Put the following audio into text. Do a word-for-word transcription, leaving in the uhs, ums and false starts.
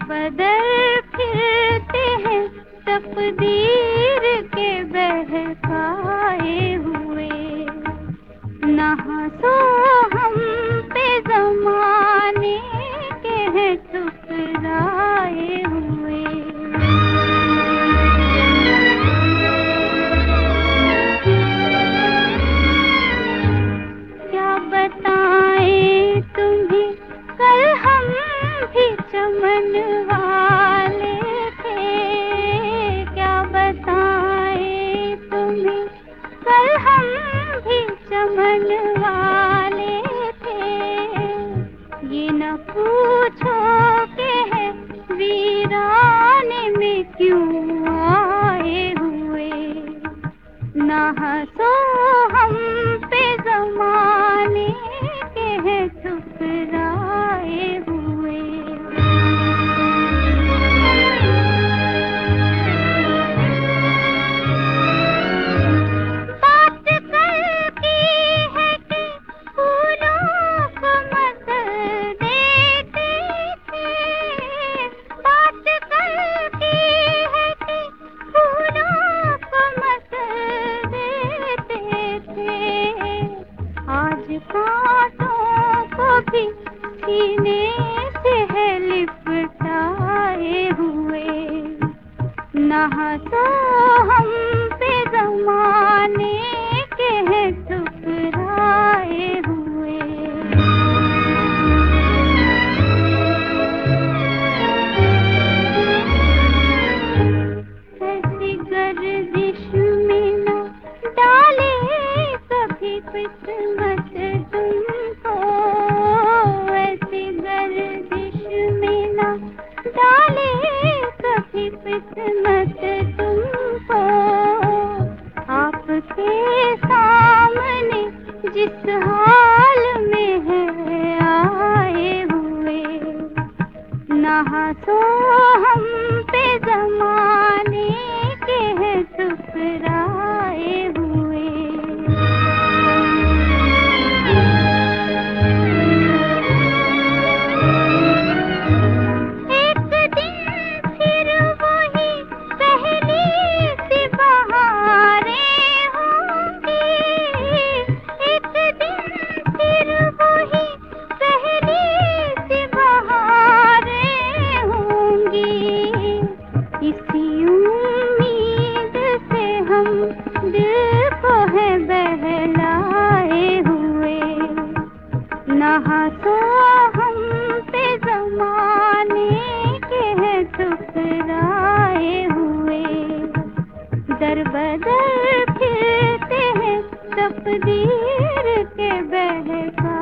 बदल फिरते हैं तकदीर के बहकाए हुए। ना हंसो हम पे ज़माने के हैं ठुकराए हुए। क्या बताएं तुम्हें, कल हम भी चमन वाले थे। क्या बताएं तुम्हें, कल हम भी चमन वाले थे। ये न पूछो कि है वीराने में क्यों आए हुए। ना हंसो हम पे ज़माने के हैं ठुकराए हुए। बात कल की है कि फूलों को मत देते थे। बात कल की है कि फूलों को मत देते थे। आज कांटों को भी सीने से है लिपटाए हुए। ना हंसो हम पे ज़माने के हैं ठुकराए हुए। ऐसी गर्दिश में न डाले कभी किस्मत तुमको। ऐसी गर्दिश में न डाले कभी किस्मत तुमको। आपके सामने जिस हाल में है आए हुए। ना हंसो हम पे ज़माने के हैं ठुकराए हुए। एक दिन फिर वही पहली सी बहारें होंगी। एक दिन फिर वही पहली सी बहारें होंगी। इसी उम्मीद से हम दिल को है बहलाए हुए। ना हंसो हम पे ज़माने के हैं ठुकराए हुए। दर बदर फिरते हैं तकदीर के बहका।